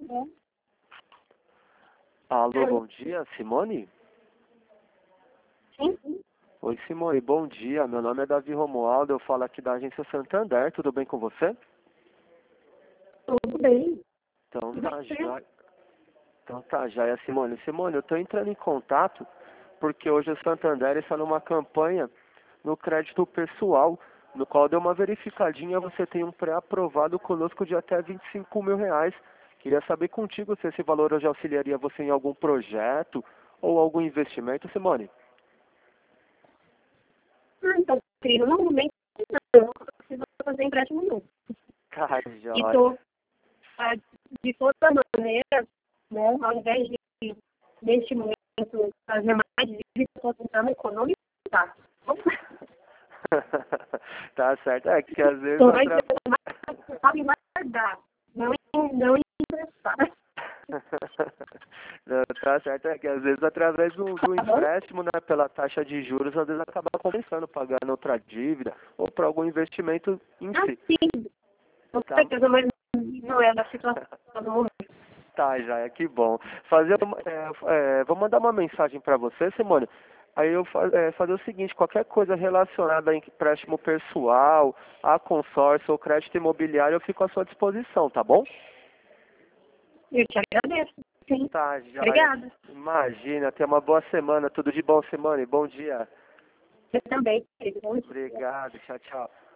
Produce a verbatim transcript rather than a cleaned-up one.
Alô, bom dia, Simone? Sim, sim. Oi, Simone, bom dia. Meu nome é Davi Romualdo, eu falo aqui da agência Santander. Tudo bem com você? Tudo bem. Então E tá, você? já. Então tá, já é Simone. Simone, eu estou entrando em contato porque hoje o Santander está numa campanha no crédito pessoal, no qual deu uma verificadinha, você tem um pré-aprovado conosco de até vinte e cinco mil reais. Queria saber contigo se esse valor hoje auxiliaria você em algum projeto ou algum investimento, Simone. Ah, então, filho, normalmente não. Eu não preciso fazer empréstimo não. Tá, E joia. tô, ah, de toda maneira, né, ao invés de, neste momento, fazer mais dívida, eu estou tentando economizar. Tá certo. É que às vezes Estou mais atra... preocupada em guardar, não em, não em emprestar. Não, tá certo, é que às vezes através do, do Tá bom? empréstimo, né, pela taxa de juros, às vezes acaba compensando pagando outra dívida ou para algum investimento em Ah, si. sim, com Tá, certeza, mas não é da situação do momento. tá, já é que bom. Fazer, uma- é, é, vou mandar uma mensagem para você, Simone. Aí eu fa é, fazer o seguinte, qualquer coisa relacionada a empréstimo pessoal, a consórcio ou crédito imobiliário, eu fico à sua disposição, tá bom? Eu te agradeço. Sim. Tá, já. Obrigada. Imagina, tenha uma boa semana. Tudo de bom, Simone. Bom dia. Você também, querido. Bom dia. Obrigado. Tchau, tchau.